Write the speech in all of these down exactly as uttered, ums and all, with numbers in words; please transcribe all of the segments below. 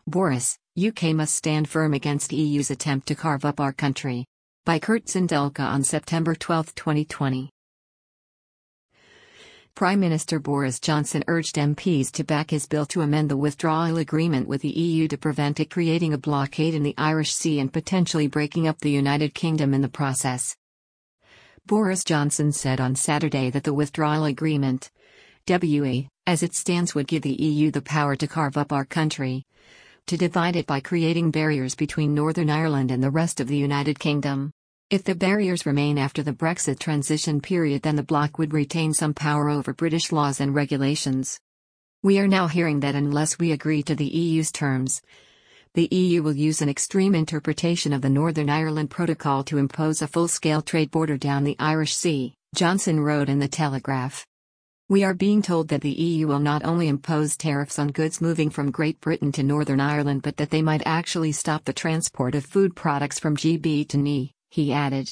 Boris, U K must stand firm against E U's attempt to carve up our country. By Kurt Zindelka on September twelfth, twenty twenty. Prime Minister Boris Johnson urged M Ps to back his bill to amend the withdrawal agreement with the E U to prevent it creating a blockade in the Irish Sea and potentially breaking up the United Kingdom in the process. Boris Johnson said on Saturday that the withdrawal agreement, W A, as it stands, would give the E U the power to carve up our country, to divide it by creating barriers between Northern Ireland and the rest of the United Kingdom. If the barriers remain after the Brexit transition period, then the bloc would retain some power over British laws and regulations. We are now hearing that unless we agree to the E U's terms, the E U will use an extreme interpretation of the Northern Ireland Protocol to impose a full-scale trade border down the Irish Sea, Johnson wrote in The Telegraph. We are being told that the E U will not only impose tariffs on goods moving from Great Britain to Northern Ireland, but that they might actually stop the transport of food products from G B to N I, he added.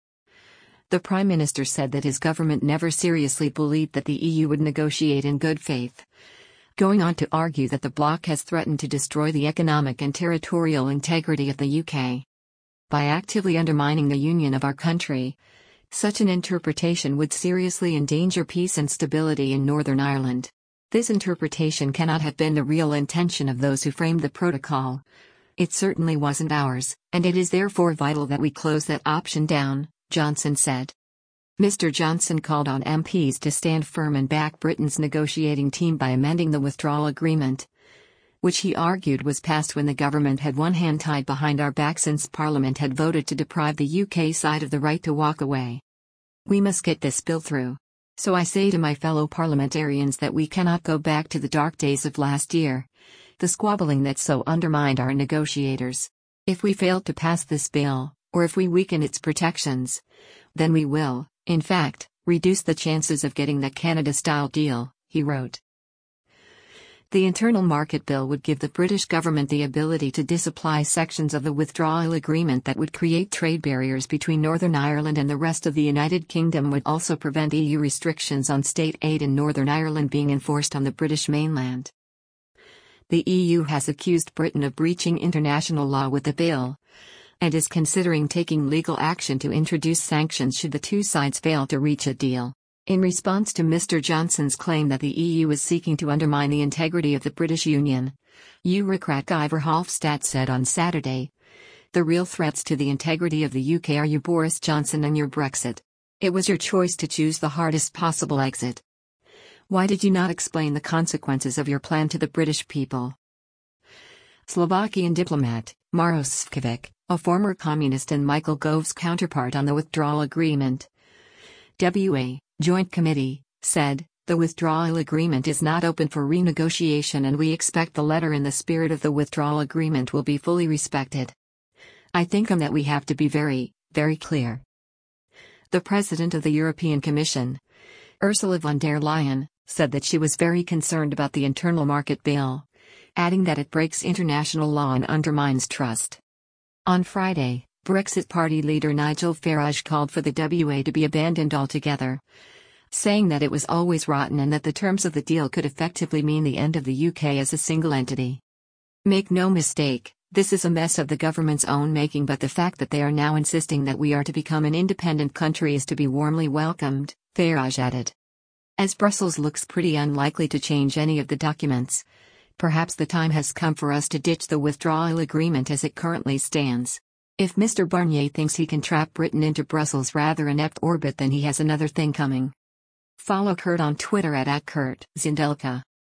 The Prime Minister said that his government never seriously believed that the E U would negotiate in good faith, going on to argue that the bloc has threatened to destroy the economic and territorial integrity of the U K. By actively undermining the union of our country, such an interpretation would seriously endanger peace and stability in Northern Ireland. This interpretation cannot have been the real intention of those who framed the protocol. It certainly wasn't ours, and it is therefore vital that we close that option down, Johnson said. Mister Johnson called on M Ps to stand firm and back Britain's negotiating team by amending the withdrawal agreement, which he argued was passed when the government had one hand tied behind our back since Parliament had voted to deprive the U K side of the right to walk away. We must get this bill through. So I say to my fellow parliamentarians that we cannot go back to the dark days of last year, the squabbling that so undermined our negotiators. If we fail to pass this bill, or if we weaken its protections, then we will, in fact, reduce the chances of getting the Canada-style deal, he wrote. The Internal Market Bill would give the British government the ability to disapply sections of the withdrawal agreement that would create trade barriers between Northern Ireland and the rest of the United Kingdom. Would also prevent E U restrictions on state aid in Northern Ireland being enforced on the British mainland. The E U has accused Britain of breaching international law with the bill, and is considering taking legal action to introduce sanctions should the two sides fail to reach a deal. In response to Mister Johnson's claim that the E U is seeking to undermine the integrity of the British Union, Eurocrat Guy Verhofstadt said on Saturday, "The real threats to the integrity of the U K are you, Boris Johnson, and your Brexit. It was your choice to choose the hardest possible exit. Why did you not explain the consequences of your plan to the British people?" Slovakian diplomat, Maros Sefcovic, a former communist and Michael Gove's counterpart on the withdrawal agreement, W A, Joint Committee, said, "The withdrawal agreement is not open for renegotiation and we expect the letter and the spirit of the withdrawal agreement will be fully respected. I think on that we have to be very, very clear." The President of the European Commission, Ursula von der Leyen, said that she was very concerned about the Internal Market Bill, adding that it breaks international law and undermines trust. On Friday, Brexit Party leader Nigel Farage called for the W A to be abandoned altogether, saying that it was always rotten and that the terms of the deal could effectively mean the end of the U K as a single entity. "Make no mistake, this is a mess of the government's own making, but the fact that they are now insisting that we are to become an independent country is to be warmly welcomed," Farage added. As Brussels looks pretty unlikely to change any of the documents, perhaps the time has come for us to ditch the withdrawal agreement as it currently stands. If Mister Barnier thinks he can trap Britain into Brussels' rather inept orbit, then he has another thing coming. Follow Kurt on Twitter at, at Kurt Zindelka.